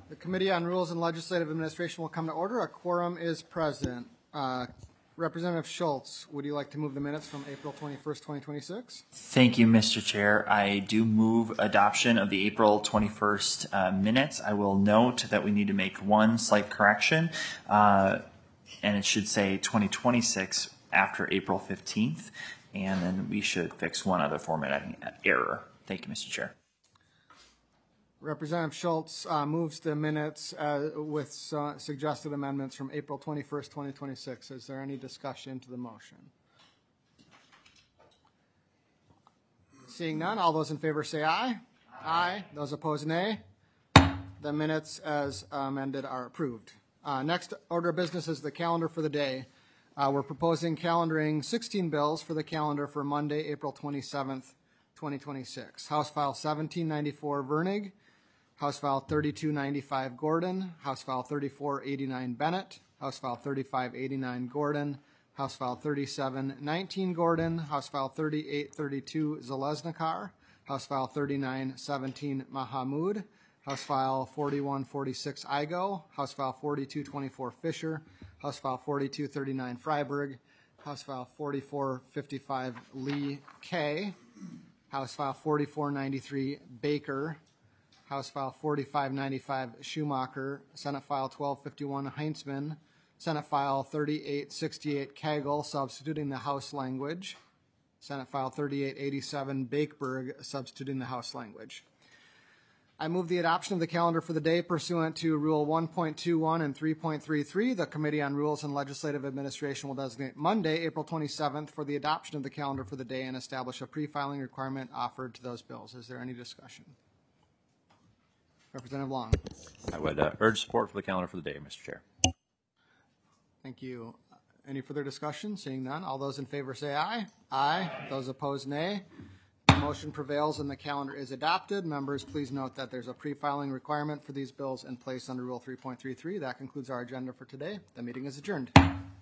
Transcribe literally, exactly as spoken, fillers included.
The Committee on Rules and Legislative Administration will come to order. A quorum is present. Uh, Representative Schultz, would you like to move the minutes from April twenty-first, twenty twenty-six? Thank you, Mister Chair. I do move adoption of the April twenty-first uh, minutes. I will note that we need to make one slight correction, uh, and it should say twenty twenty-six after April fifteenth, and then we should fix one other formatting error. Thank you, Mister Chair. Representative Schultz uh, moves the minutes uh, with uh, suggested amendments from April twenty-first, twenty twenty-six. Is there any discussion to the motion? Seeing none, all those in favor say aye. Aye. Those opposed, nay. The minutes as amended are approved. Uh, next order of business is the calendar for the day. Uh, we're proposing calendaring sixteen bills for the calendar for Monday, April twenty-seventh, twenty twenty-six. House File seventeen ninety-four, Vernig. House File thirty-two ninety-five, Gordon. House File thirty-four eighty-nine, Bennett. House File thirty-five eighty-nine, Gordon. House File thirty-seven nineteen, Gordon. House File thirty-eight thirty-two, Zalesnikar. House File thirty-nine seventeen, Mahamud. House File forty-one forty-six, Igo. House File forty-two twenty-four, Fisher. House File forty-two thirty-nine, Freiberg. House File forty-four fifty-five, Lee K. House File forty-four ninety-three, Baker. House File forty-five ninety-five, Schumacher. Senate File twelve fifty-one, Heintzman. Senate File thirty-eight sixty-eight, Kagel, substituting the House language. Senate File thirty-eight eighty-seven, Bakeberg, substituting the House language. I move the adoption of the calendar for the day pursuant to Rule one point two one and three point three three. The Committee on Rules and Legislative Administration will designate Monday, April twenty-seventh, for the adoption of the calendar for the day and establish a pre-filing requirement offered to those bills. Is there any discussion? Representative Long. I would uh, urge support for the calendar for the day, Mister Chair. Thank you. Any further discussion? Seeing none, all those in favor say aye. Aye. Those opposed, nay. The motion prevails and the calendar is adopted. Members, please note that there's a pre-filing requirement for these bills in place under Rule three point three three. That concludes our agenda for today. The meeting is adjourned.